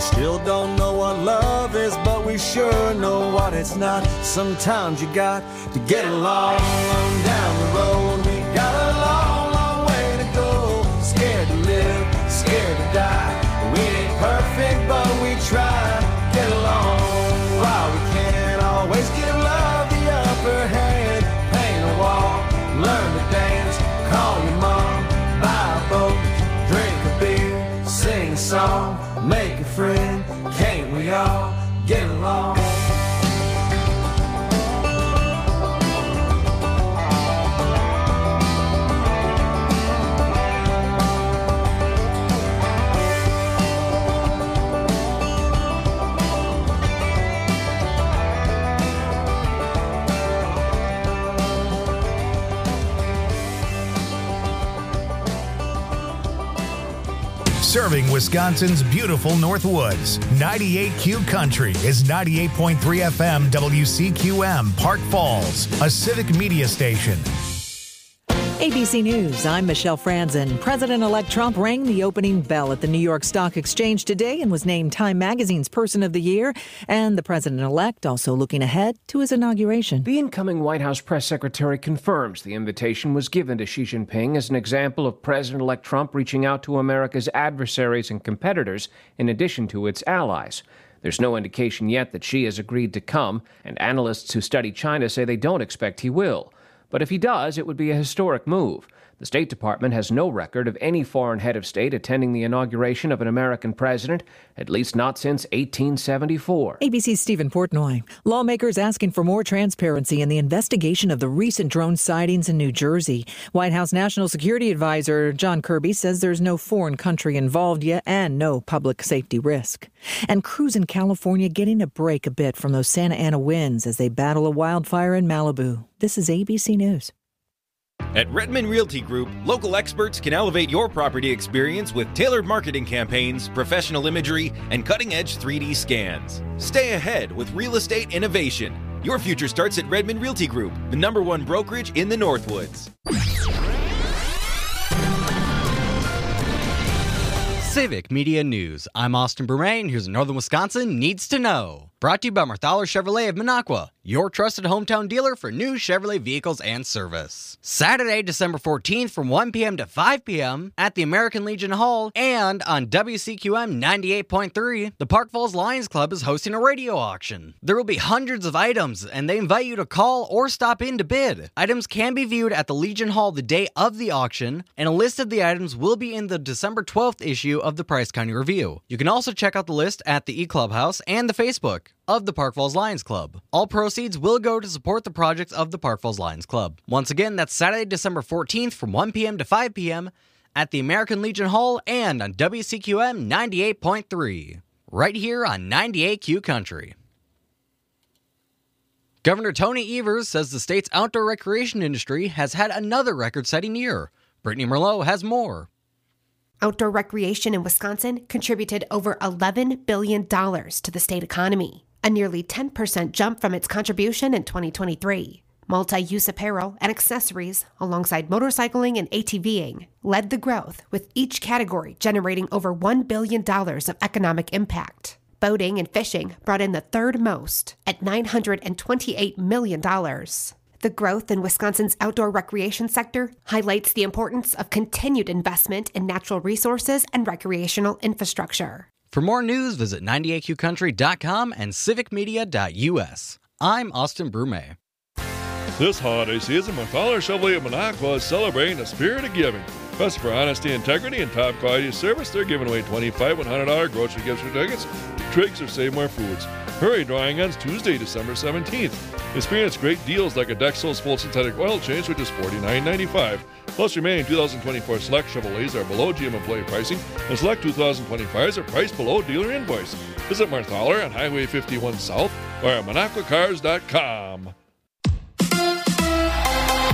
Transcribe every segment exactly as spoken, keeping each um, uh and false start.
Still don't know what love is, but we sure know what it's not. Sometimes you got to get along down the road. We got a long, long way to go. Scared to live, scared to die. We ain't perfect, but we try. Get along while we can. Always give love the upper hand. Paint a wall, learn to dance. Call your mom, buy a boat, drink a beer, sing a song, make a friend. Can't we all get along? Serving Wisconsin's beautiful Northwoods. ninety-eight Q Country is ninety-eight point three F M W C Q M, Park Falls, a civic media station. A B C News, I'm Michelle Franzen. President-elect Trump rang the opening bell at the New York Stock Exchange today and was named Time Magazine's Person of the Year. And the president-elect also looking ahead to his inauguration. The incoming White House press secretary confirms the invitation was given to Xi Jinping as an example of President-elect Trump reaching out to America's adversaries and competitors in addition to its allies. There's no indication yet that Xi has agreed to come, and analysts who study China say they don't expect he will. But if he does, it would be a historic move. The State Department has no record of any foreign head of state attending the inauguration of an American president, at least not since eighteen seventy-four. A B C's Stephen Portnoy. Lawmakers asking for more transparency in the investigation of the recent drone sightings in New Jersey. White House National Security Advisor John Kirby says there's no foreign country involved yet and no public safety risk. And crews in California getting a break a bit from those Santa Ana winds as they battle a wildfire in Malibu. This is A B C News. At Redmond Realty Group, local experts can elevate your property experience with tailored marketing campaigns, professional imagery, and cutting-edge three D scans. Stay ahead with real estate innovation. Your future starts at Redmond Realty Group, the number one brokerage in the Northwoods. Civic Media News. I'm Austin Bermain, and here's what Northern Wisconsin needs to know. Brought to you by Marthaler Chevrolet of Minocqua, your trusted hometown dealer for new Chevrolet vehicles and service. Saturday, December fourteenth from one p.m. to five p.m. at the American Legion Hall and on W C Q M ninety-eight point three, the Park Falls Lions Club is hosting a radio auction. There will be hundreds of items, and they invite you to call or stop in to bid. Items can be viewed at the Legion Hall the day of the auction, and a list of the items will be in the December twelfth issue of the Price County Review. You can also check out the list at the e-Clubhouse and the Facebook of the Park Falls Lions Club. All proceeds will go to support the projects of the Park Falls Lions Club. Once again, that's Saturday, December fourteenth from one p.m. to five p.m. at the American Legion Hall and on W C Q M ninety-eight point three. Right here on ninety-eight Q Country. Governor Tony Evers says the state's outdoor recreation industry has had another record-setting year. Brittany Merlot has more. Outdoor recreation in Wisconsin contributed over eleven billion dollars to the state economy, a nearly ten percent jump from its contribution in twenty twenty-three. Multi-use apparel and accessories, alongside motorcycling and ATVing, led the growth, with each category generating over one billion dollars of economic impact. Boating and fishing brought in the third most, at nine hundred twenty-eight million dollars. The growth in Wisconsin's outdoor recreation sector highlights the importance of continued investment in natural resources and recreational infrastructure. For more news, visit ninety-eight Q country dot com and civic media dot u s. I'm Austin Brume. This holiday season, Marthaler Chevrolet of Minocqua is celebrating the spirit of giving. Best for honesty, integrity, and top quality service, they're giving away twenty-five one hundred dollars grocery gift certificates to Triggs or Save More Foods. Hurry, drawing ends Tuesday, December seventeenth. Experience great deals like a Dexos full synthetic oil change, which is forty-nine ninety-five. Plus, remaining two thousand twenty-four select Chevrolets are below G M employee pricing, and select two thousand twenty-fives are priced below dealer invoice. Visit Marthaler on Highway fifty-one South or at minocqua cars dot com.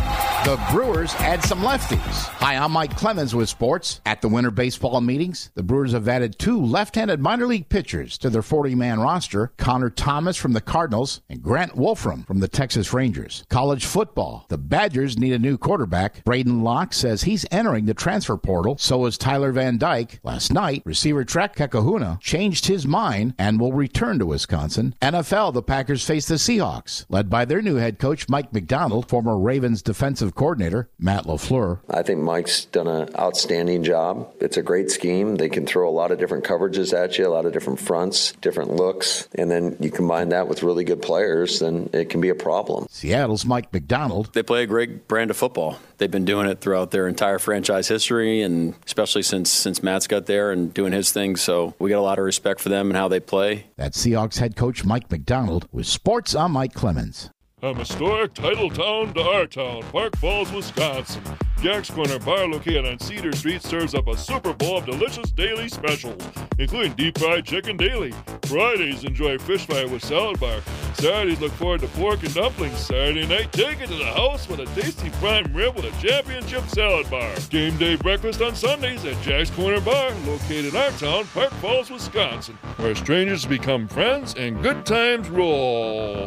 The Brewers add some lefties. Hi, I'm Mike Clemens with sports. At the winter baseball meetings, the Brewers have added two left-handed minor league pitchers to their forty-man roster, Connor Thomas from the Cardinals and Grant Wolfram from the Texas Rangers. College football. The Badgers need a new quarterback. Braden Locke says he's entering the transfer portal. So is Tyler Van Dyke. Last night, receiver Trek Kakahuna changed his mind and will return to Wisconsin. N F L, the Packers face the Seahawks, led by their new head coach, Mike McDonald, former Ravens defensive coordinator Matt LaFleur. I think Mike's done an outstanding job. It's a great scheme. They can throw a lot of different coverages at you, a lot of different fronts, different looks, and then you combine that with really good players, then it can be a problem. Seattle's Mike McDonald. They play a great brand of football. They've been doing it throughout their entire franchise history, and especially since since Matt's got there and doing his thing, so we got a lot of respect for them and how they play. That's Seahawks head coach Mike McDonald. With sports, I'm Mike Clemens. From historic title town to our town, Park Falls, Wisconsin. Jack's Corner Bar, located on Cedar Street, serves up a Super Bowl of delicious daily specials, including deep fried chicken daily. Fridays, enjoy fish fry with salad bar. Saturdays, look forward to pork and dumplings. Saturday night, take it to the house with a tasty prime rib with a championship salad bar. Game day breakfast on Sundays at Jack's Corner Bar, located in our town, Park Falls, Wisconsin, where strangers become friends and good times roll.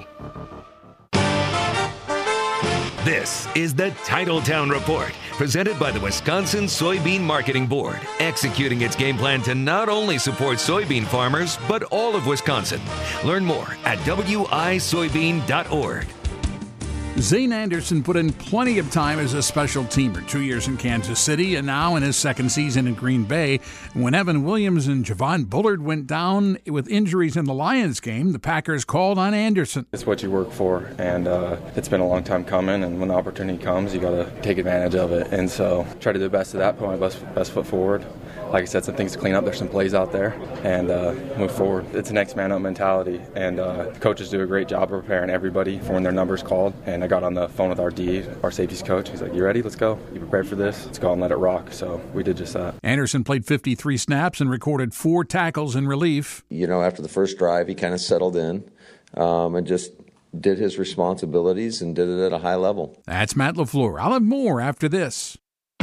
This is the Titletown Report, presented by the Wisconsin Soybean Marketing Board, executing its game plan to not only support soybean farmers, but all of Wisconsin. Learn more at W I soybean dot org. Zane Anderson put in plenty of time as a special teamer, two years in Kansas City and now in his second season in Green Bay. When Evan Williams and Javon Bullard went down with injuries in the Lions game, the Packers called on Anderson. It's what you work for, and uh, it's been a long time coming, and when the opportunity comes, you got to take advantage of it. And so try to do the best of that, put my best, best foot forward. Like I said, some things to clean up. There's some plays out there, and uh, move forward. It's a next man up mentality, and uh, the coaches do a great job of preparing everybody for when their number's called. And I got on the phone with our D, our safeties coach. He's like, "You ready? Let's go. You prepared for this? Let's go and let it rock." So we did just that. Anderson played fifty-three snaps and recorded four tackles in relief. You know, after the first drive, he kind of settled in um, and just did his responsibilities and did it at a high level. That's Matt LaFleur. I'll have more after this.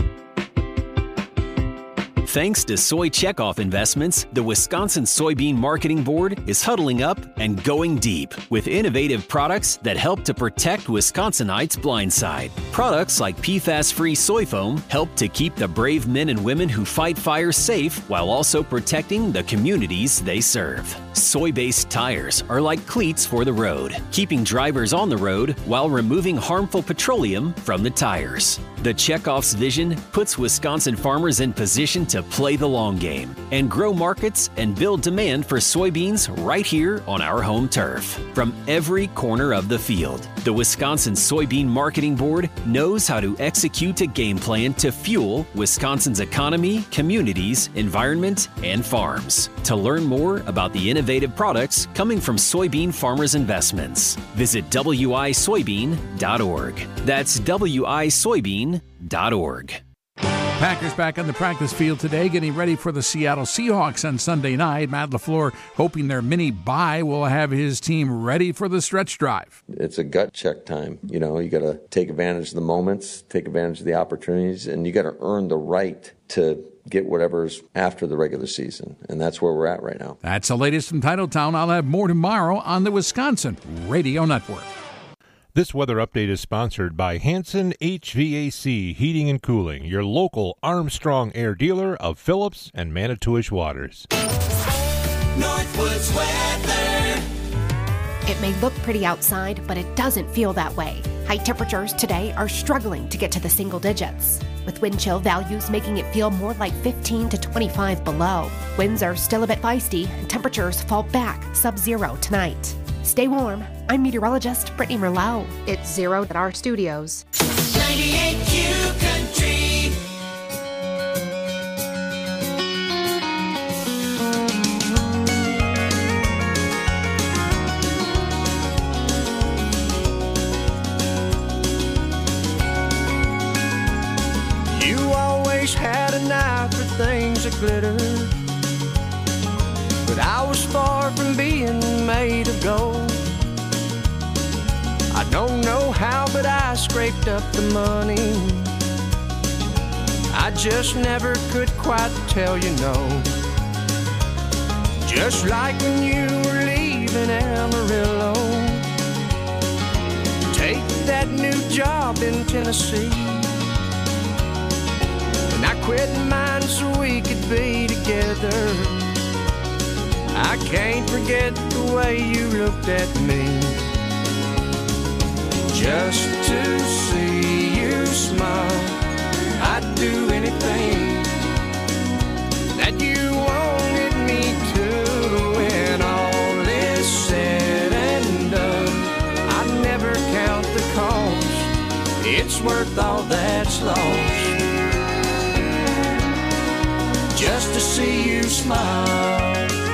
Thanks to Soy Checkoff Investments, the Wisconsin Soybean Marketing Board is huddling up and going deep with innovative products that help to protect Wisconsinites' blind side. Products like P FAS-free soy foam help to keep the brave men and women who fight fires safe while also protecting the communities they serve. Soy-based tires are like cleats for the road, keeping drivers on the road while removing harmful petroleum from the tires. The Checkoff's vision puts Wisconsin farmers in position to play the long game and grow markets and build demand for soybeans right here on our home turf. From every corner of the field, the Wisconsin Soybean Marketing Board knows how to execute a game plan to fuel Wisconsin's economy, communities, environment, and farms. To learn more about the innovative products coming from soybean farmers' investments, visit W I soybean dot org. That's W I soybean dot org. Packers back on the practice field today, getting ready for the Seattle Seahawks on Sunday night. Matt LaFleur hoping their mini bye will have his team ready for the stretch drive. It's a gut check time. You know, you got to take advantage of the moments, take advantage of the opportunities, and you got to earn the right to get whatever's after the regular season. And that's where we're at right now. That's the latest from Titletown. I'll have more tomorrow on the Wisconsin Radio Network. This weather update is sponsored by Hanson H V A C Heating and Cooling, your local Armstrong Air dealer of Phillips and Manitowish Waters. Northwoods weather. It may look pretty outside, but it doesn't feel that way. High temperatures today are struggling to get to the single digits, with wind chill values making it feel more like fifteen to twenty-five below. Winds are still a bit feisty, and temperatures fall back sub-zero tonight. Stay warm. I'm meteorologist Brittany Merlot. It's zero at our studios. ninety-eight Q Country. You always had an eye for things that glitter, but I was far from being made of gold. I Don't know how, but I scraped up the money. I just never could quite tell you no. Just like when you were leaving Amarillo, take that new job in Tennessee. And I quit mine so we could be together. I can't forget the way you looked at me. Just to see you smile, I'd do anything that you wanted me to. When all is said and done, I'd never count the cost. It's worth all that's lost just to see you smile.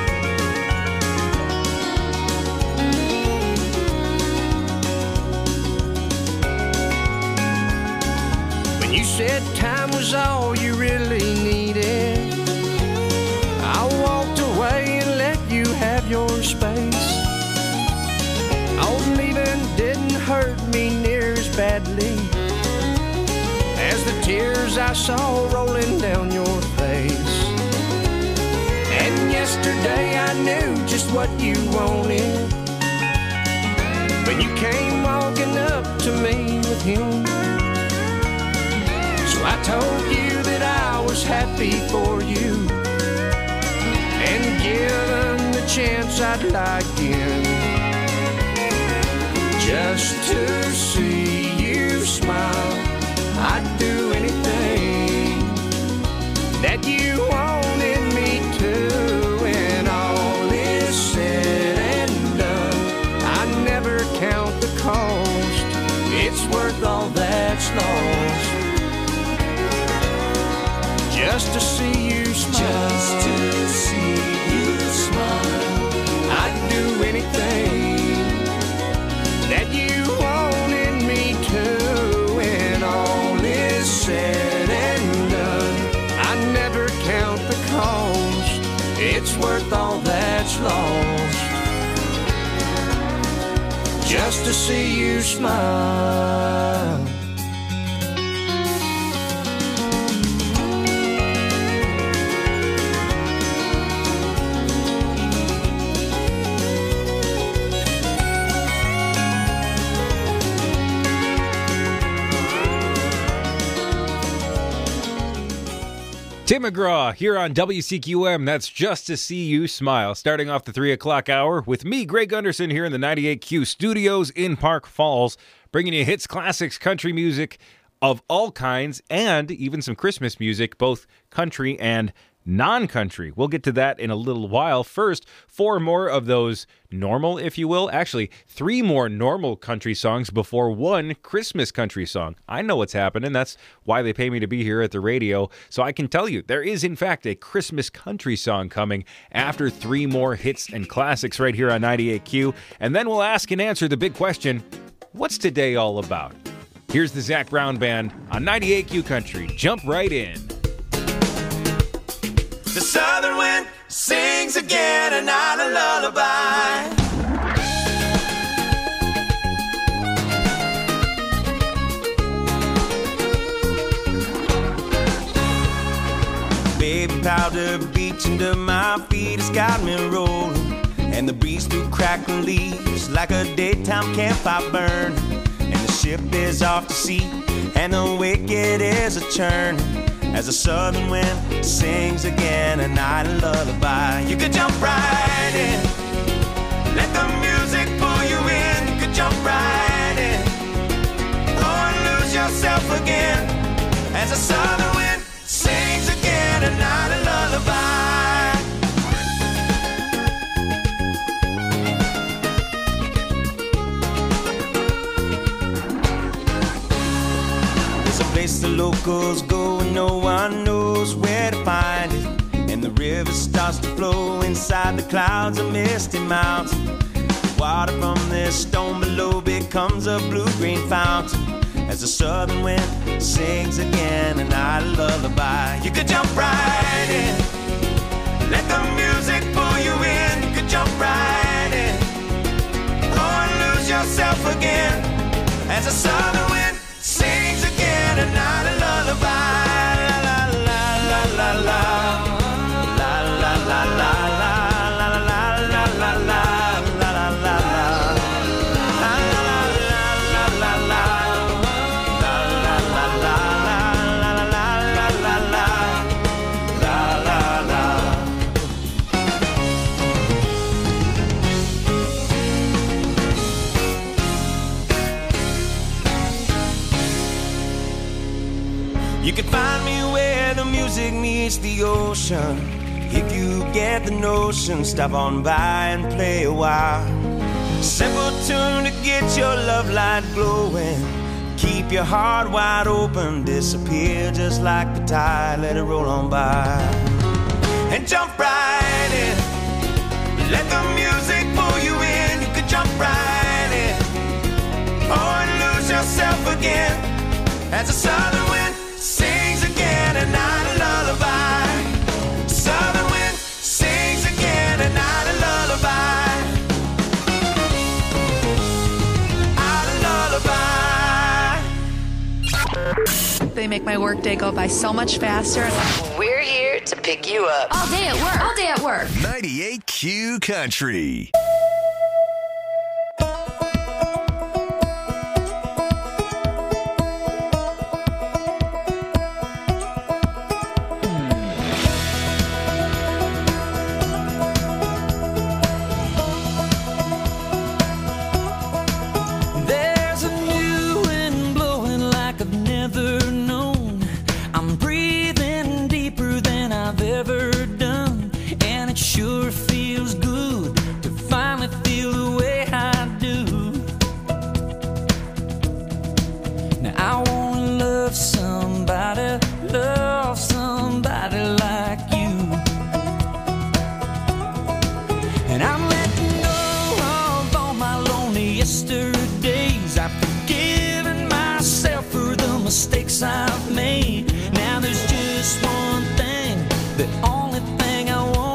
You said time was all you really needed. I walked away and let you have your space. All leaving didn't hurt me near as badly as the tears I saw rolling down your face. And yesterday I knew just what you wanted when you came walking up to me with him. So I told you that I was happy for you, and given the chance I'd like in, just to see you smile. I'd do anything that you wanted me to. When all is said and done, I never count the cost. It's worth all that's lost just to see you smile. Just to see you smile. I'd do anything that you wanted me to. When all is said and done, I never count the cost. It's worth all that's lost just to see you smile. Tim McGraw here on W C Q M. That's Just to See You Smile. Starting off the three o'clock hour with me, Greg Gunderson, here in the ninety-eight Q studios in Park Falls, bringing you hits, classics, country music of all kinds, and even some Christmas music, both country and non-country. We'll get to that in a little while. First, four more of those normal, if you will. Actually, three more normal country songs before one Christmas country song. I know what's happening. That's why they pay me to be here at the radio. So I can tell you, there is, in fact, a Christmas country song coming after three more hits and classics right here on ninety-eight Q. And then we'll ask and answer the big question, what's today all about? Here's the Zac Brown Band on ninety-eight Q Country. Jump right in. The southern wind sings again a night a lullaby. Baby powder beach under my feet has got me rolling, and the breeze through crackling leaves like a daytime campfire burn. And the ship is off to sea, and the wicked is a churn, as the southern wind sings again a night a lullaby. You could jump right in, let the music pull you in. You could jump right in, or lose yourself again, as the southern wind sings again a night a lullaby. There's a place the locals go and no one knows where to find it, and the river starts to flow inside the clouds of misty mountains. The water from this stone below becomes a blue-green fountain, as the southern wind sings again a night a lullaby. You could jump right in, let the music pull you in. You could jump right in, or lose yourself again, as the southern wind sings again a night of lullaby. La la la la la la la la la la la la la la la. You can find me where the music meets the ocean. If you get the notion, stop on by and play a while. Simple tune to get your love light glowing. Keep your heart wide open, disappear just like the tide, let it roll on by. And jump right in, let the music pull you in. You can jump right in, or lose yourself again, as the southern wind sings again a night of lullaby. Southern wind sings again a night of lullaby. They make my workday go by so much faster. We're here to pick you up. All day at work. All day at work. ninety-eight Q Country. Sure feels good to finally feel the way I do. Now I wanna love somebody, love somebody like you. And I'm letting go of all my lonely yesterdays. I've forgiven myself for the mistakes I've made. Now there's just one thing, the only thing I want.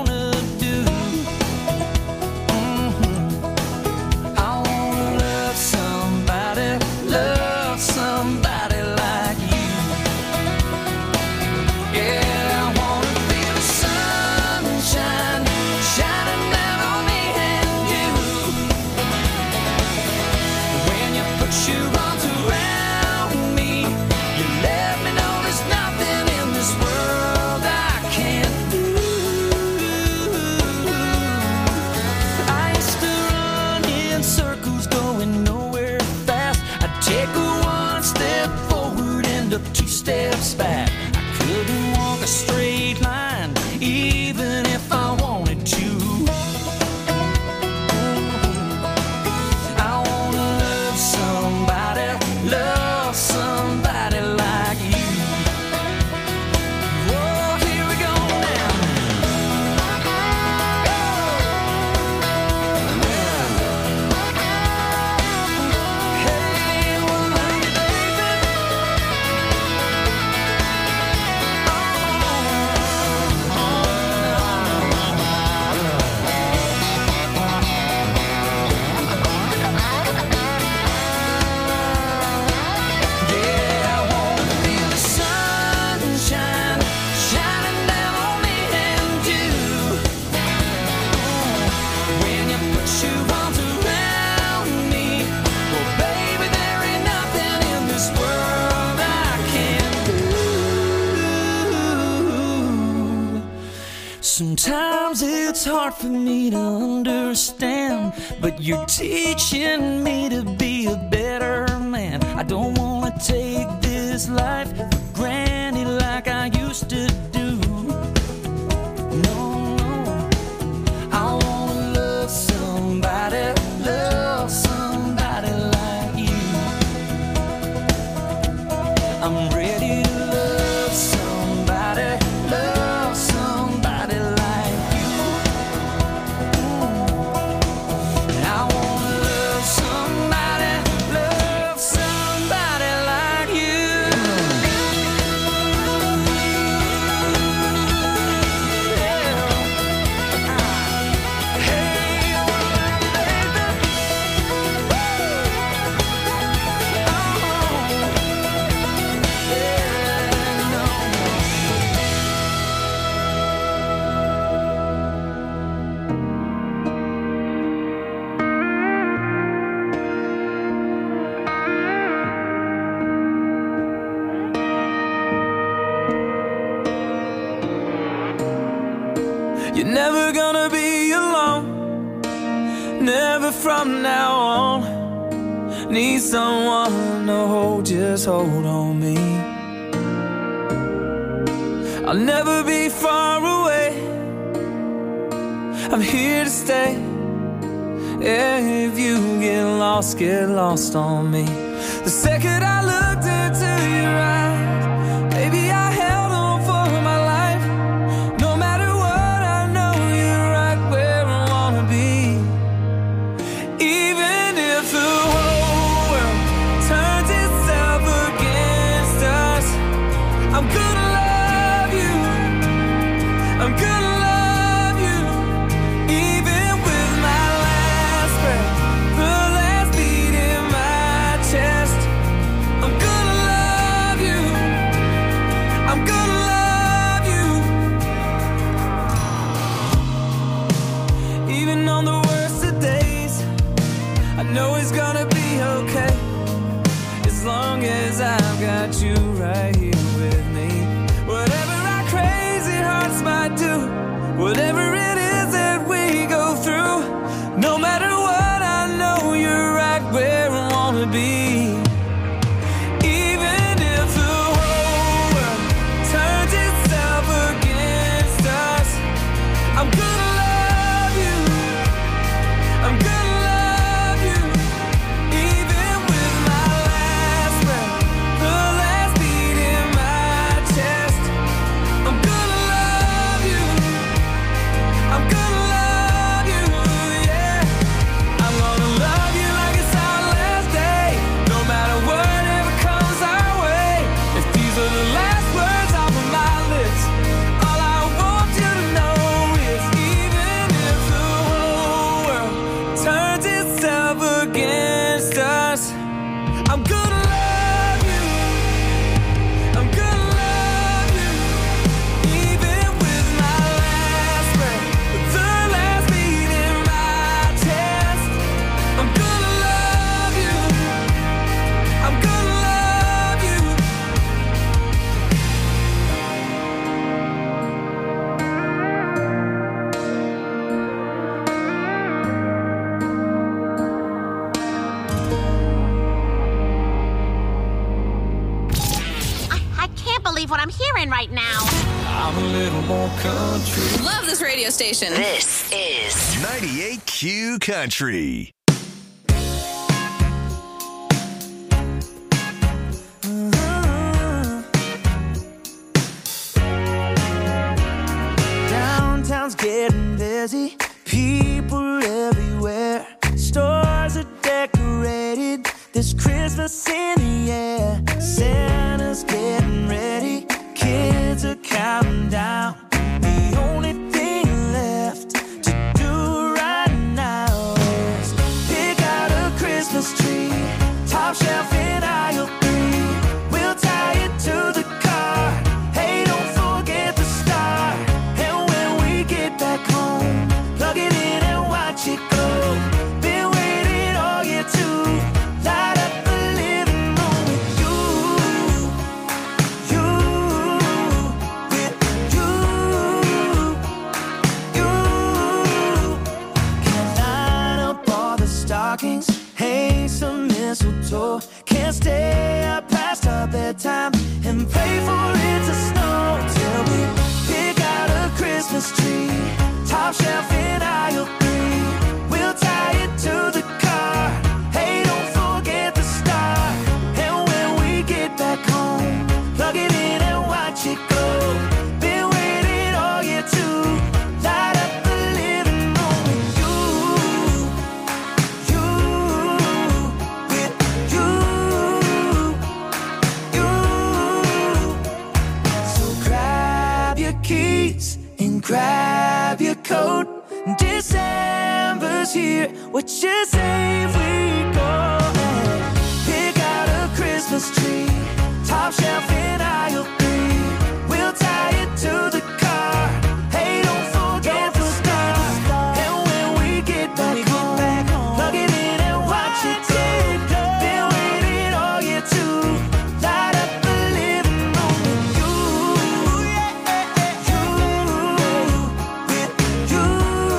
Two steps back, I couldn't walk a straight line, even if I wanted to. I wanna love somebody, love somebody like you. Oh, here we go now. Hey, well, love you, baby. Sometimes it's hard for me to understand, but you're teaching me to be a better man. I don't want to take this life for granted like I used to do. No, no, I want to love somebody, love somebody like you. I'm ready to love somebody, love somebody like you. And I want to love somebody, love somebody like you. gonna be alone, never from now on. Need someone to hold, just hold on me. I'll never be far away, I'm here to stay. Yeah, if you get lost, get lost on me. The second I looked into your eyes, baby, I held on for my life. No matter what, I know you're right where I wanna be. Even if the whole world turns itself against us, I'm gonna love you, I'm gonna love you. Even with my last breath, the last beat in my chest, I'm gonna love you, I'm gonna love you. Even on the worst of days, I know it's gonna be okay, as long as I've got you right here with me. Whatever our crazy hearts might do, whatever it is that we go through, no matter what, I know you're right where I wanna be. Even if the whole world turns itself against us, I'm gonna love you, I'm gonna love you. Even with my last breath, the last beat in my chest, I'm gonna love you, I'm gonna love you, yeah. I'm gonna love you like it's our last day, no matter whatever comes our way. If these are the last words off of my lips, all I want you to know is even if the whole world turns itself against us, I'm gonna love you, I'm gonna love you. Even with my last breath, the last beat in my chest, I'm gonna love you, I'm gonna love you. I, I can't believe what I'm hearing right now. I'm a little more country. Love this radio station. This is ninety-eight Q Country. Downtown's getting busy, people everywhere. Stores are decorated, there's Christmas in the air. Santa's getting ready, kids are counting down. The only thing left to do right now is pick out a Christmas tree, top shelf in aisle three. We'll tie it to the car, hey, don't forget the star. And when we get back home, plug it in and watch it go. Been waiting all year to light up the living room with you, you, with you, you. Can line up all the stockings, hang some mistletoe. Can't stay up past our bedtime and pray for it to snow. Till we pick out a Christmas tree, top shelf in aisle three. We'll tie it to the car, hey, don't forget the star. And when we get back home, plug it in and watch it go. Been waiting all year to light up the living room with you, you, with you, you. So grab your keys and grab your coat. December's here, what you say if we go and pick out a Christmas tree, top shelf in aisle three. We'll tie it to the car, hey, don't forget the star. And when we get back home, plug it in and watch it go. Been waiting all year to light up the living room with you, you, with you.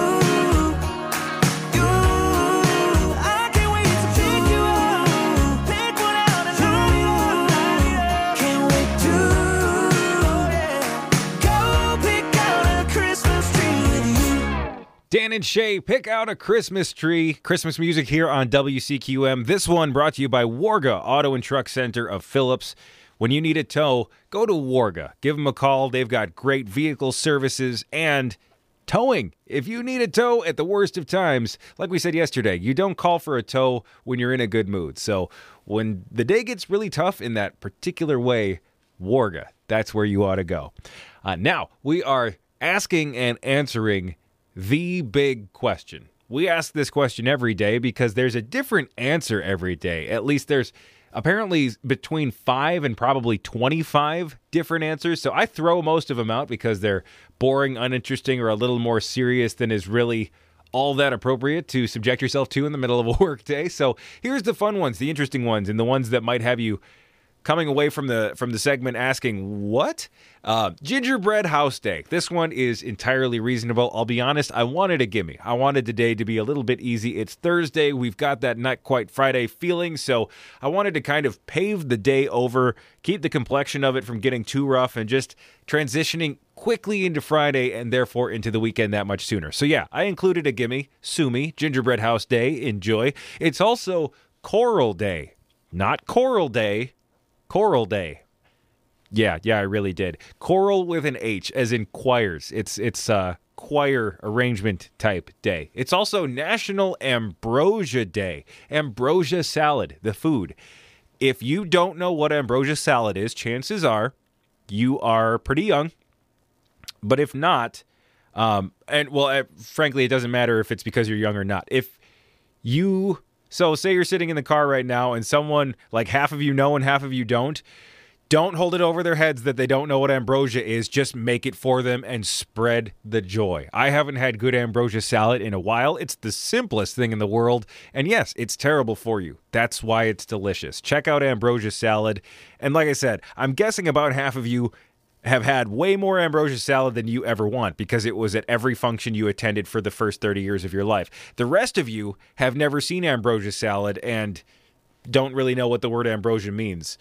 Dan and Shay, pick out a Christmas tree. Christmas music here on W C Q M. This one brought to you by Warga Auto and Truck Center of Phillips. When you need a tow, go to Warga. Give them a call. They've got great vehicle services and towing. If you need a tow at the worst of times, like we said yesterday, you don't call for a tow when you're in a good mood. So when the day gets really tough in that particular way, Warga, that's where you ought to go. Uh, now, we are asking and answering the big question. We ask this question every day because there's a different answer every day. At least there's apparently between five and probably twenty-five different answers. So I throw most of them out because they're boring, uninteresting, or a little more serious than is really all that appropriate to subject yourself to in the middle of a work day. So here's the fun ones, the interesting ones, and the ones that might have you coming away from the from the segment asking, what? Uh, gingerbread house day. This one is entirely reasonable. I'll be honest, I wanted a gimme. I wanted the day to be a little bit easy. It's Thursday. We've got that not quite Friday feeling, so I wanted to kind of pave the day over, keep the complexion of it from getting too rough, and just transitioning quickly into Friday and therefore into the weekend that much sooner. So yeah, I included a gimme, sue me, gingerbread house day, enjoy. It's also Coral Day, not Coral Day, Coral Day. Yeah, yeah, I really did. Choral with an H, as in choirs. It's it's uh, choir arrangement type day. It's also National Ambrosia Day. Ambrosia salad, the food. If you don't know what ambrosia salad is, chances are you are pretty young. But if not, um, and well, uh, frankly, it doesn't matter if it's because you're young or not. If you... So say you're sitting in the car right now and someone, like half of you know and half of you don't, don't hold it over their heads that they don't know what ambrosia is. Just make it for them and spread the joy. I haven't had good ambrosia salad in a while. It's the simplest thing in the world. And yes, it's terrible for you. That's why it's delicious. Check out ambrosia salad. And like I said, I'm guessing about half of you have had way more ambrosia salad than you ever want because it was at every function you attended for the first thirty years of your life. The rest of you have never seen ambrosia salad and don't really know what the word ambrosia means.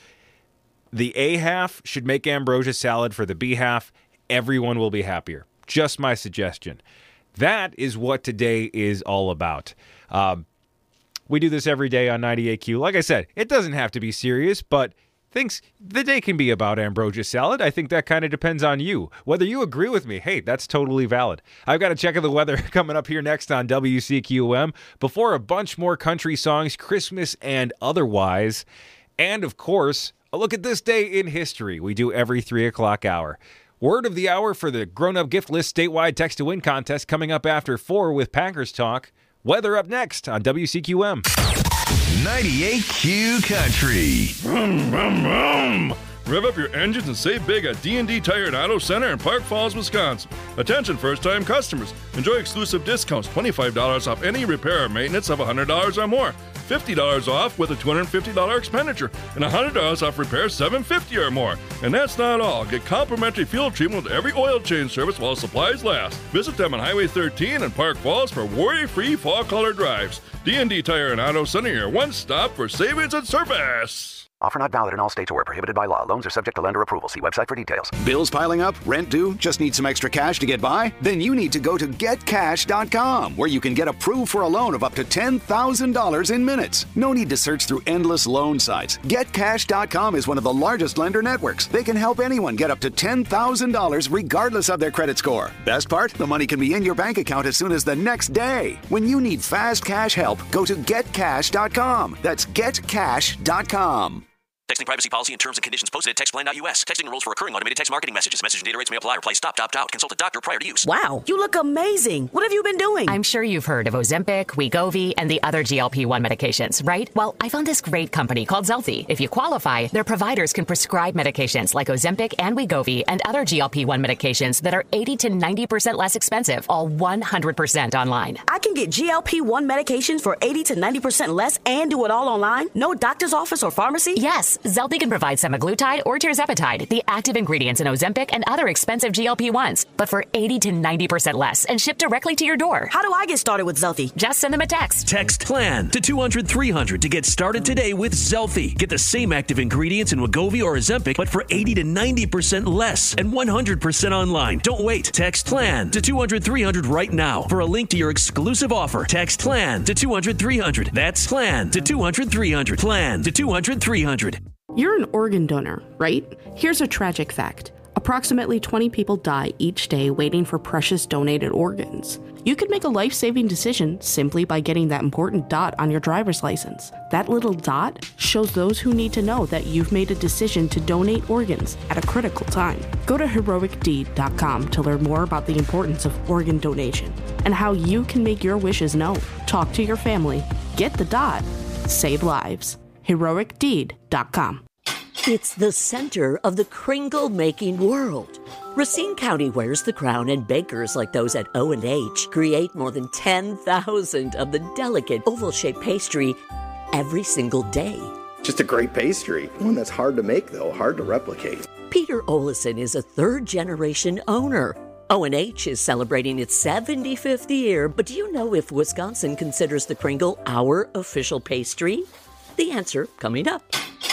The A half should make ambrosia salad for the B half. Everyone will be happier. Just my suggestion. That is what today is all about. Um, we do this every day on ninety-eight Q. Like I said, it doesn't have to be serious, but Thinks the day can be about ambrosia salad. I think that kind of depends on you. Whether you agree with me, hey, that's totally valid. I've got a check of the weather coming up here next on W C Q M. Before a bunch more country songs, Christmas and otherwise. And, of course, a look at this day in history we do every three o'clock hour. Word of the hour for the grown-up gift list statewide text-to-win contest coming up after four with Packers Talk. Weather up next on W C Q M. ninety-eight Q Country. Vroom, vroom, vroom. Rev up your engines and save big at D and D Tire and Auto Center in Park Falls, Wisconsin. Attention first-time customers. Enjoy exclusive discounts, twenty-five dollars off any repair or maintenance of one hundred dollars or more, fifty dollars off with a two hundred fifty dollars expenditure, and one hundred dollars off repairs seven hundred fifty dollars or more. And that's not all. Get complimentary fuel treatment with every oil change service while supplies last. Visit them on Highway thirteen in Park Falls for worry-free fall color drives. D and D Tire and Auto Center, your one stop for savings and service. Offer not valid in all states or where prohibited by law. Loans are subject to lender approval. See website for details. Bills piling up? Rent due? Just need some extra cash to get by? Then you need to go to get cash dot com, where you can get approved for a loan of up to ten thousand dollars in minutes. No need to search through endless loan sites. get cash dot com is one of the largest lender networks. They can help anyone get up to ten thousand dollars regardless of their credit score. Best part? The money can be in your bank account as soon as the next day. When you need fast cash help, go to get cash dot com. That's get cash dot com. Texting privacy policy and terms and conditions posted at text plan dot U S. Texting rules for recurring automated text marketing messages. Message and data rates may apply. Reply stop, opt out. Consult a doctor prior to use. Wow, you look amazing. What have you been doing? I'm sure you've heard of Ozempic, Wegovy, and the other G L P one medications, right? Well, I found this great company called Zelfie. If you qualify, their providers can prescribe medications like Ozempic and Wegovy and other G L P one medications that are eighty to ninety percent less expensive, all one hundred percent online. I can get G L P one medications for eighty to ninety percent less and do it all online? No doctor's office or pharmacy? Yes. Plus, Zelfie can provide semaglutide or tirzepatide, the active ingredients in Ozempic and other expensive G L P ones, but for eighty to ninety percent less and shipped directly to your door. How do I get started with Zelfie? Just send them a text. Text PLAN to two hundred three hundred to get started today with Zelfie. Get the same active ingredients in Wegovy or Ozempic, but for eighty to ninety percent less and one hundred percent online. Don't wait. Text PLAN to two hundred three hundred right now for a link to your exclusive offer. Text PLAN to two hundred three hundred. That's PLAN to two hundred three hundred. PLAN to two hundred three hundred. You're an organ donor, right? Here's a tragic fact. Approximately twenty people die each day waiting for precious donated organs. You could make a life-saving decision simply by getting that important dot on your driver's license. That little dot shows those who need to know that you've made a decision to donate organs at a critical time. Go to heroic deed dot com to learn more about the importance of organ donation and how you can make your wishes known. Talk to your family. Get the dot. Save lives. heroic deed dot com. It's the center of the Kringle-making world. Racine County wears the crown, and bakers like those at O and H create more than ten thousand of the delicate oval-shaped pastry every single day. Just a great pastry. One that's hard to make, though, hard to replicate. Peter Olison is a third-generation owner. O and H is celebrating its seventy-fifth year, but do you know if Wisconsin considers the Kringle our official pastry? The answer coming up.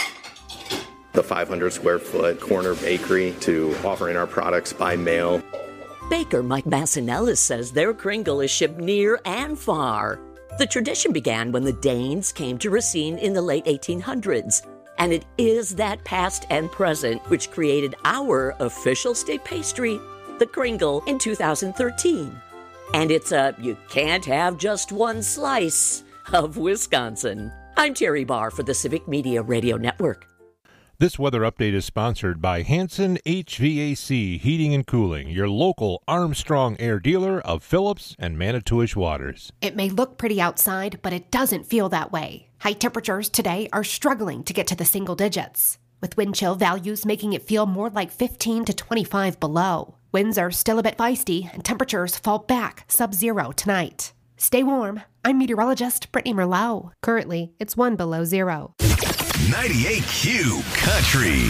The five hundred square foot corner bakery to offering our products by mail. Baker Mike Massinellis says their Kringle is shipped near and far. The tradition began when the Danes came to Racine in the late eighteen hundreds. And it is that past and present which created our official state pastry, the Kringle, in two thousand thirteen. And it's a you can't have just one slice of Wisconsin. I'm Terry Barr for the Civic Media Radio Network. This weather update is sponsored by Hanson H V A C Heating and Cooling, your local Armstrong Air dealer of Phillips and Manitowish Waters. It may look pretty outside, but it doesn't feel that way. High temperatures today are struggling to get to the single digits, with wind chill values making it feel more like fifteen to twenty-five below. Winds are still a bit feisty, and temperatures fall back sub-zero tonight. Stay warm. I'm meteorologist Brittany Merlot. Currently, it's one below zero. ninety-eight Q Country.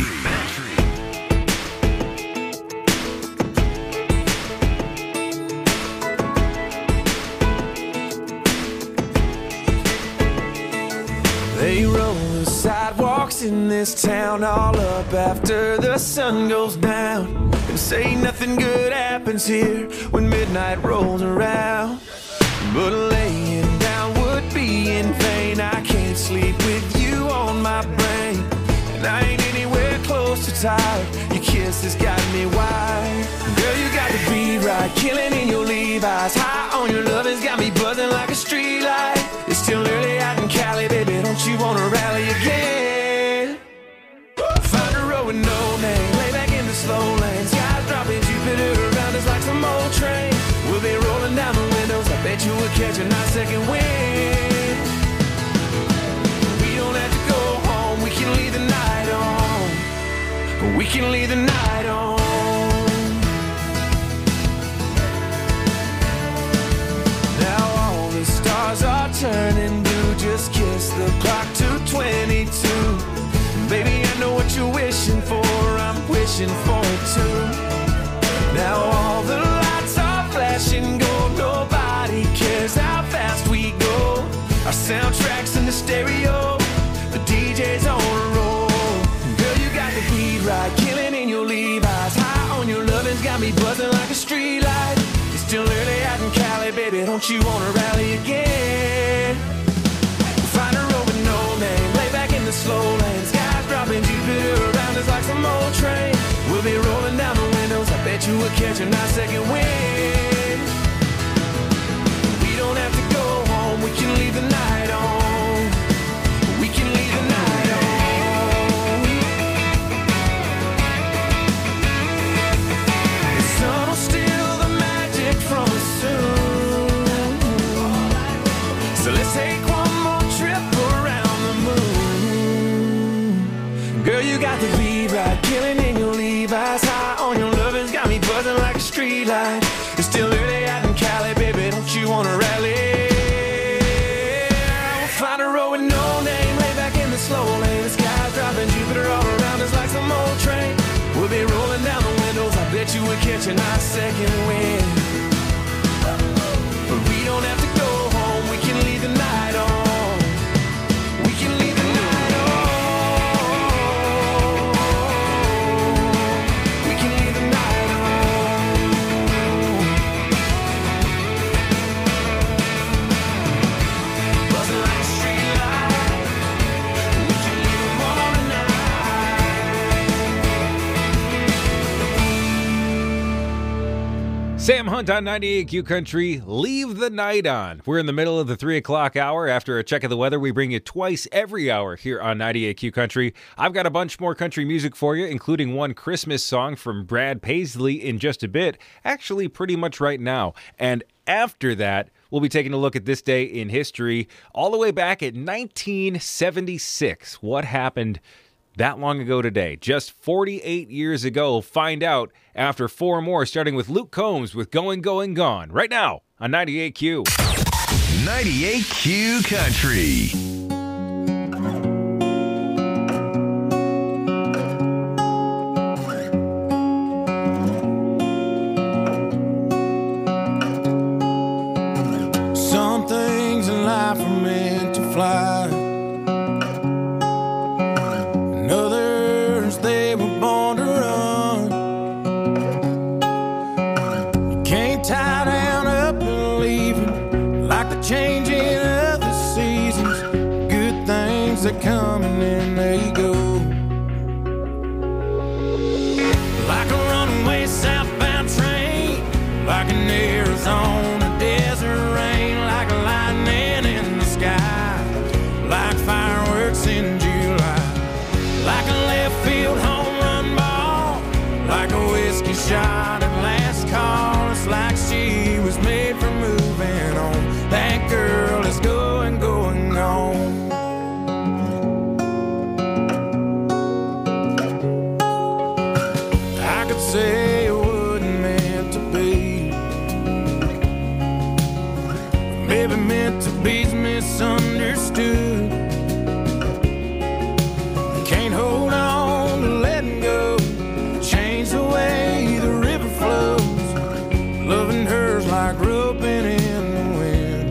They roll the sidewalks in this town all up after the sun goes down, and say nothing good happens here when midnight rolls around. But laying down would be in vain. I can't sleep with you on my brain, and I ain't anywhere close to tired. Your kiss has got me wired. Girl, you got the beat right, killing in your Levi's. High on your love has got me buzzing like a street light. It's still early out in Cali, baby, don't you wanna rally again? Find a road with no name, lay back in the slow lane. Skies dropping, Jupiter around us like some old train. We'll be rolling down the windows, I bet you we'll catch a nice second wind. We don't have to go home, we can leave the night on. We can leave the night on. Now all the stars are turning blue, just kiss the clock to twenty-two. Baby, I know what you're wishing for, I'm wishing for it too. Now all the lights are flashing gold, nobody cares how fast we go. Our soundtrack's in the stereo, the D J's on a roll. Girl, you got the beat right, killing in your Levi's. High on your lovin's got me buzzing like a street light. It's still early out in Cali, baby, don't you wanna rally again? Find a road with no name, lay back in the slow lane. Skies dropping, Jupiter around us like some old train. We'll be rolling down the windows, I bet you we'll catch a nice second wind. We don't have to go home, we can leave the night on. We can leave the night on. The sun will steal the magic from us soon. So let's take one more trip around the moon. Girl, you got the beat right, killing in your Levi's. High on your lovin's got me buzzing like a street light. It's still and win. But we don't have to go home, we can leave the night on. We can leave the night on. We can leave the night on. Buzzing like a street light. We can leave them on tonight. Sam Hunt on ninety-eight Q Country, Leave the Night On. We're in the middle of the three o'clock hour. After a check of the weather, we bring you twice every hour here on ninety-eight Q Country. I've got a bunch more country music for you, including one Christmas song from Brad Paisley in just a bit. Actually, pretty much right now. And after that, we'll be taking a look at this day in history, all the way back at nineteen seventy-six. What happened that long ago today, just forty-eight years ago? Find out after four more, starting with Luke Combs with Going, Going, Gone, right now on ninety-eight Q. ninety-eight Q Country. Some things in life are meant to fly, and others they were born to run. You can't tie down up and leave them like the changing of the seasons. Good things that come and then they go. Like a runaway southbound train, like an Arizona desert rain, like a lightning in the sky, like fireworks in July, like a left field home run ball, like a whiskey shot at last call. It's like she was made for moving on. That girl is going, going, gone. I could say it wasn't meant to be, maybe meant to be's misunderstood. Can't hold on to letting go, change the way the river flows. Loving her's like roping in the wind,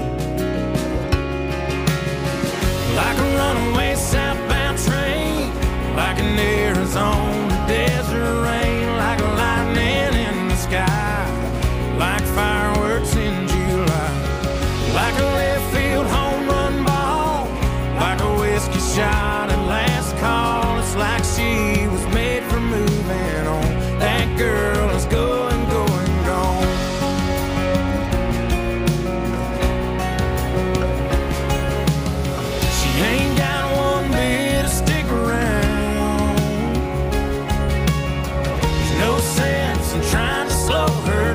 like a runaway southbound train, like an Arizona desert rain, like a lightning in the sky, like fireworks in July, like a left field home run ball, like a whiskey shot at last call. It's like she was made for moving on. That girl is going, going, gone. She ain't got one bit to stick around. There's no sense in trying to slow her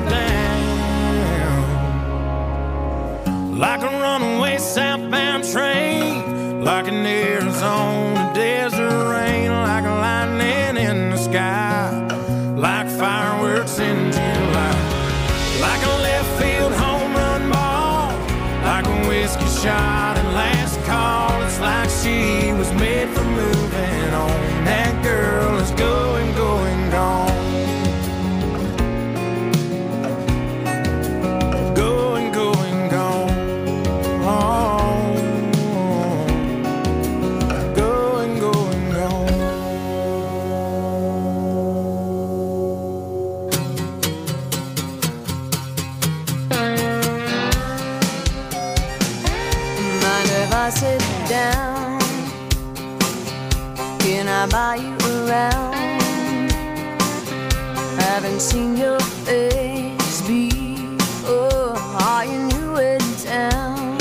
down. Like a runaway southbound train, like an Arizona desert rain, like a lightning in the sky, like fireworks in July, like a left field home run ball, like a whiskey shot at last call. It's like she was made for moving on. That girl is going, going, gone. Going, going, gone. Going, going, gone. Mind if I sit down? Can I buy you around? Haven't seen your face before. Are you new in town?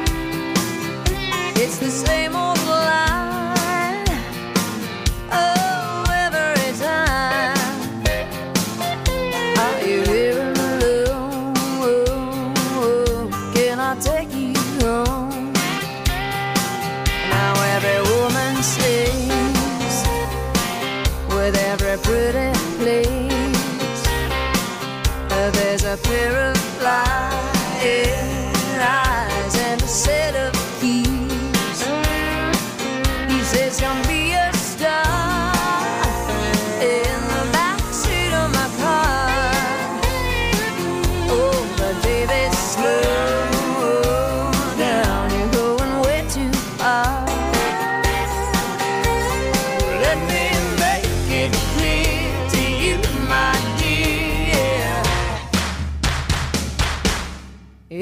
It's the same old line. Oh, every time. Are you here alone? Can I take you home? Now every woman stays with every pretty place.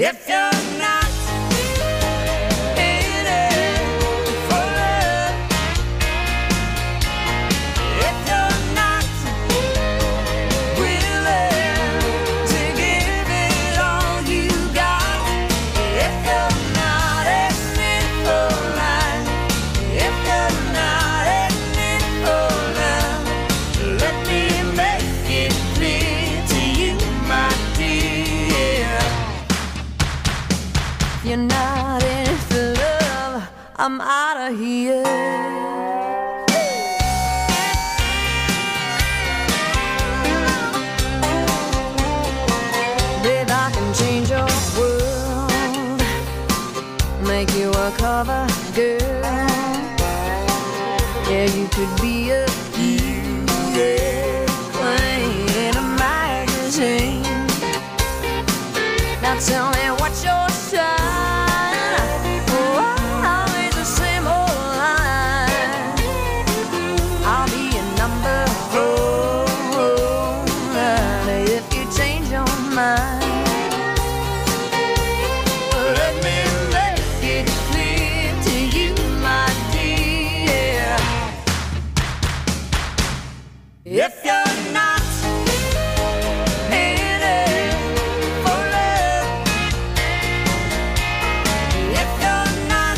If you're not in it for love, if you're not willing to give it all you got, if you're not in it for life, if you're not in it for love, let me make it clear to you, my dear. If you're not in it for love, I'm out of here. Babe, I can change your world, make you a cover girl. Yeah, you could be a hero in a magazine. Now tell me what's your sign? Oh, always the same old line. I'll be a number four if you change your mind. Let me make it clear to you, my dear. If you're not in it for love, if you're not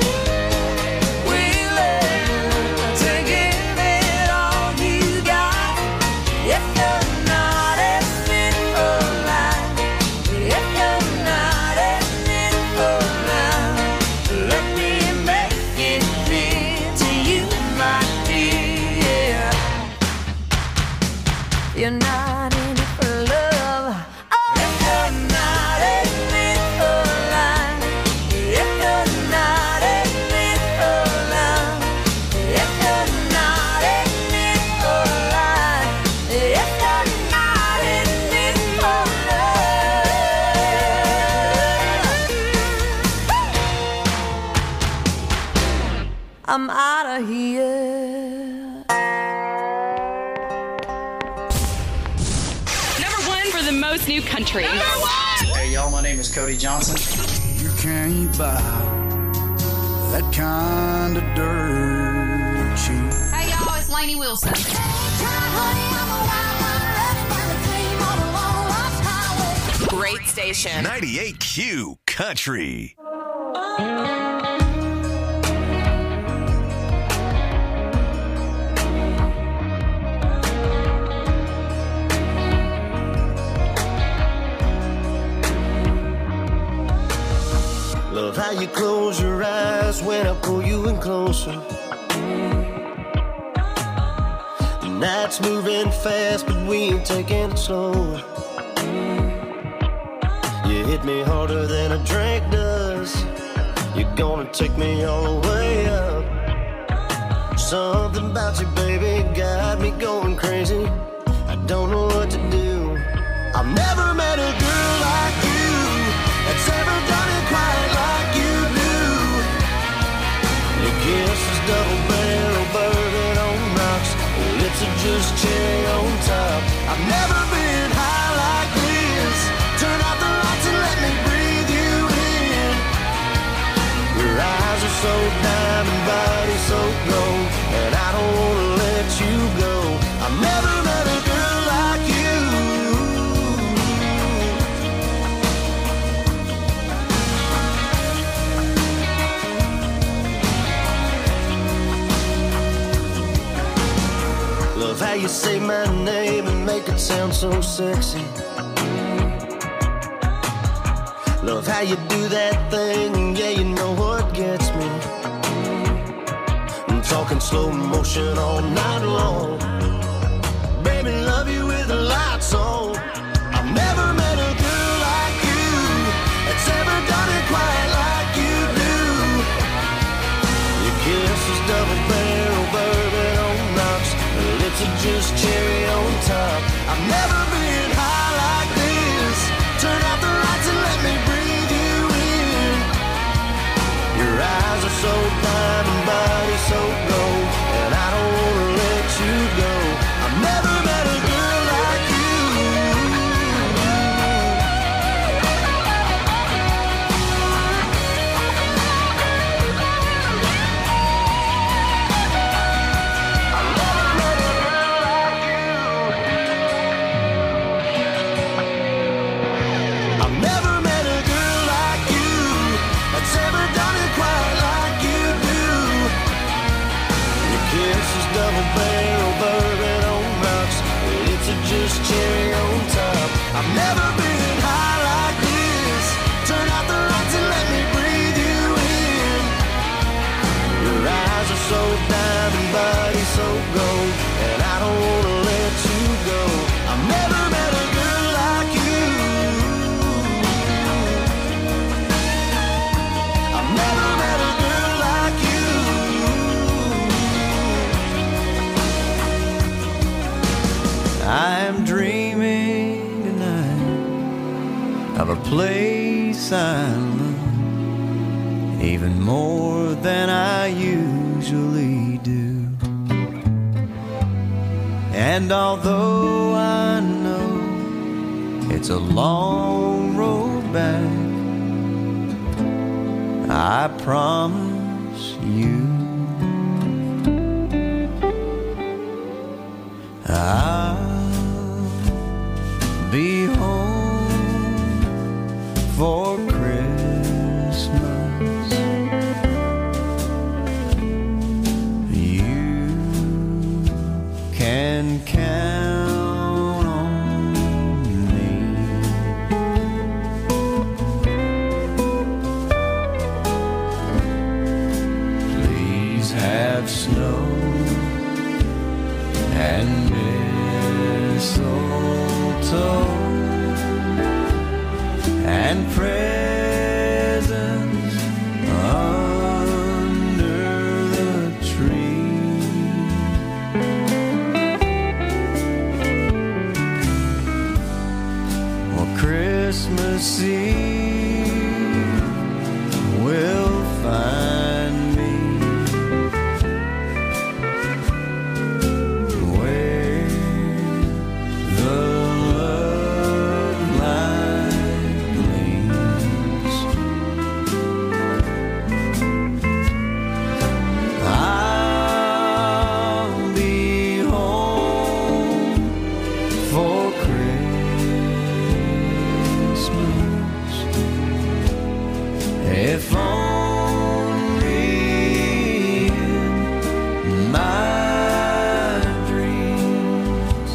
willing to give it all you got, if you're not in it for life, if you're not in it for love, let me make it clear to you, my dear. You're not in it for love. Oh, if you're not in it for life, if you're not in it for love, if you're not in it for life, if you're not in it for love, I'm out of here. Number one for the most new country. Number one! Hey y'all, my name is Cody Johnson. You can't buy that kind of dirt cheap. Hey y'all, it's Lainey Wilson. Great station. ninety-eight Q Country. Love how you close your eyes when I pull you in closer. The night's moving fast, but we ain't taking it slow. You hit me harder than a drink does. You're gonna take me all the way up. Something about you, baby, got me going crazy. I don't know what to do. I've never met a girl like you that's ever done it quite like you do. Your kiss is double barrel bourbon on rocks. Your lips are just cherry on top. I've never been high like this. Turn out the lights and let me breathe you in. Your eyes are so diamond, body so gold, and I don't wanna let you go. I've never met a girl like you. Love how you say my name and make it sound so sexy. Love how you do that thing, yeah, you know what gets me. I'm talking slow motion all night long. Baby, love you with the lights on. I've never met a girl like you that's ever done it quite like you do. Your kiss is double barrel bourbon on rocks. Her lips are just cherry on top. I've never been high like this. Turn out the lights and let me breathe you in. Your eyes are so diamond, body so gold, and I don't wanna let you go. I've never met a girl like you. so diamond, but he's so gold, and I don't wanna let you go. I've never met a girl like you. I've never met a girl like you. I'm dreaming tonight of a place I love, even more than I usually do. And although I know it's a long road back, I promise you I'll be home for Christmas. You can count on me. Please have snow and mistletoe and presents under the tree. Well, Christmas Eve will find me where the love light gleams. I'll be home for Christmas, if only in my dreams.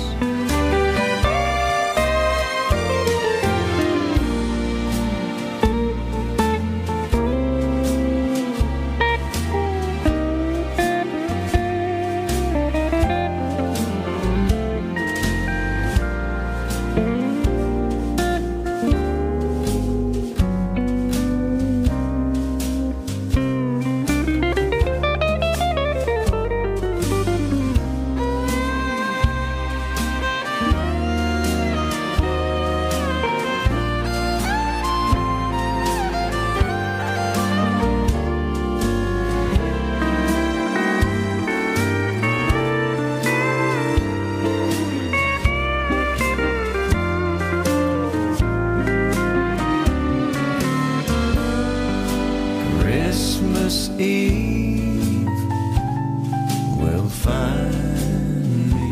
Christmas Eve will find me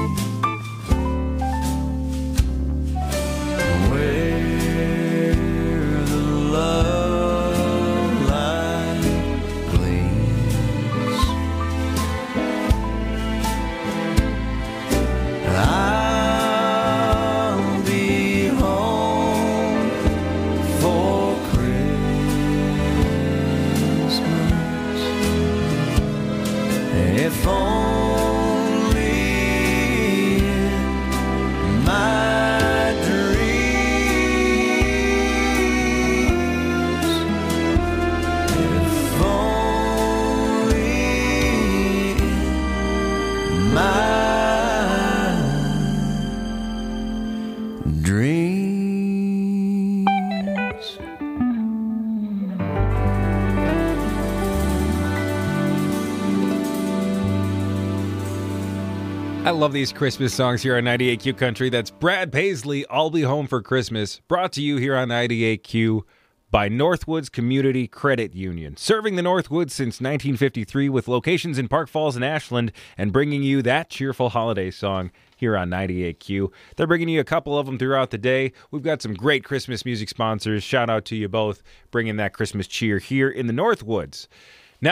where the love light gleams. I'll be home for Christmas, if only in my dreams, if only in my dreams. I love these Christmas songs here on ninety-eight Q Country. That's Brad Paisley, I'll Be Home for Christmas, brought to you here on ninety-eight Q by Northwoods Community Credit Union, serving the Northwoods since nineteen fifty-three with locations in Park Falls and Ashland, and bringing you that cheerful holiday song here on ninety-eight Q. They're bringing you a couple of them throughout the day. We've got some great Christmas music sponsors. Shout out to you both, bringing that Christmas cheer here in the Northwoods. Now,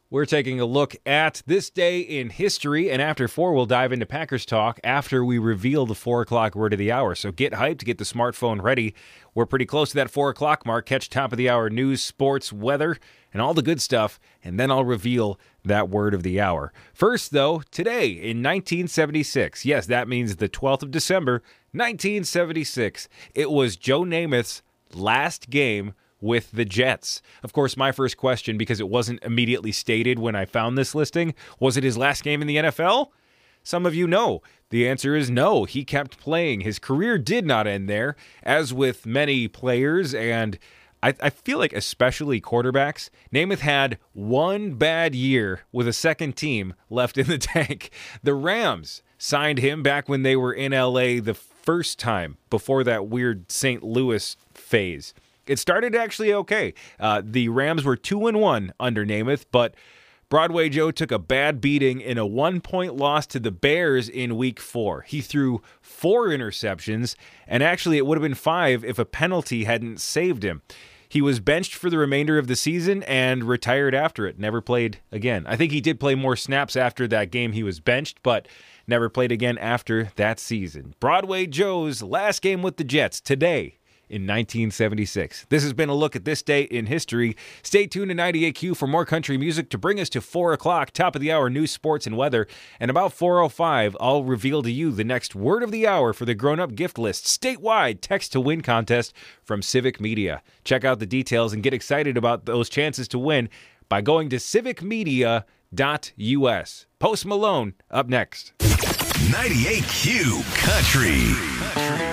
We're taking a look at this day in history, and after four, we'll dive into Packers talk after we reveal the four o'clock word of the hour. So get hyped, get the smartphone ready. We're pretty close to that four o'clock mark. Catch top of the hour news, sports, weather, and all the good stuff, and then I'll reveal that word of the hour. First, though, today in nineteen seventy-six, yes, that means the twelfth of December, nineteen seventy-six, it was Joe Namath's last game with the Jets. Of course, my first question, because it wasn't immediately stated when I found this listing, was it his last game in the N F L? Some of you know. The answer is no. He kept playing. His career did not end there, as with many players, and I, I feel like especially quarterbacks. Namath had one bad year with a second team left in the tank. The Rams signed him back when they were in L A the first time, before that weird Saint Louis phase. It started actually okay. Uh, the Rams were two and one under Namath, but Broadway Joe took a bad beating in a one-point loss to the Bears in week four. He threw four interceptions, and actually it would have been five if a penalty hadn't saved him. He was benched for the remainder of the season and retired after it. Never played again. I think he did play more snaps after that game he was benched, but never played again after that season. Broadway Joe's last game with the Jets today in nineteen seventy-six. This has been a look at this day in history. Stay tuned to ninety-eight Q for more country music to bring us to four o'clock, top of the hour news, sports, and weather. And about four oh five, I'll reveal to you the next word of the hour for the grown-up gift list, statewide text-to-win contest from Civic Media. Check out the details and get excited about those chances to win by going to civic media dot u s. Post Malone up next. ninety-eight Q Country. Country.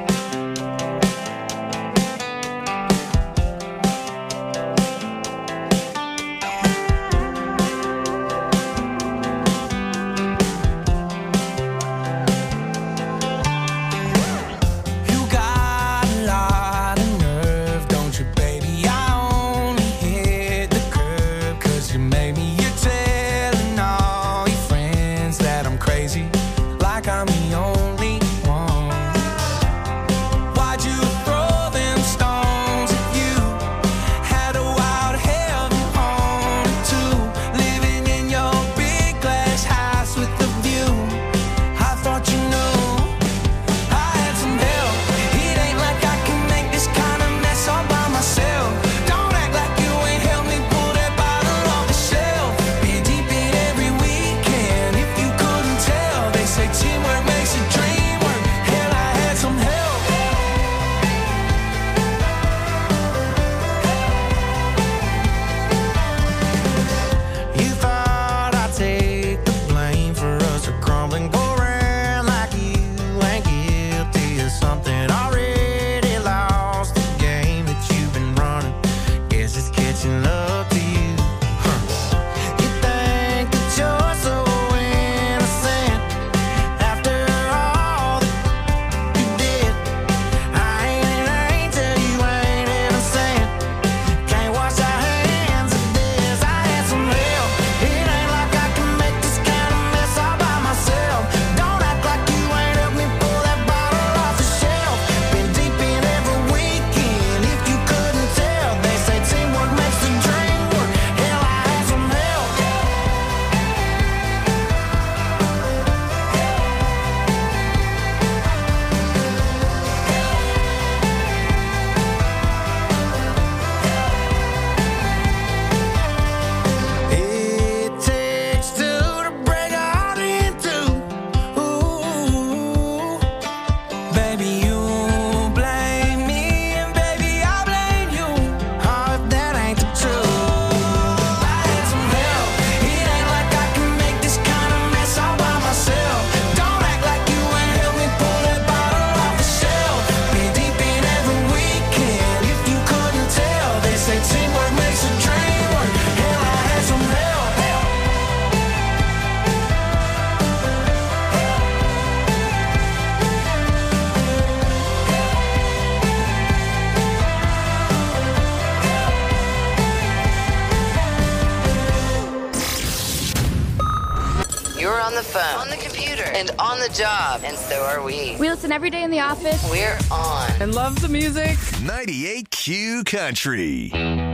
the phone, on the computer, and on the job, and so are we. We listen every day in the office. We're on. And love the music. ninety-eight Q Country.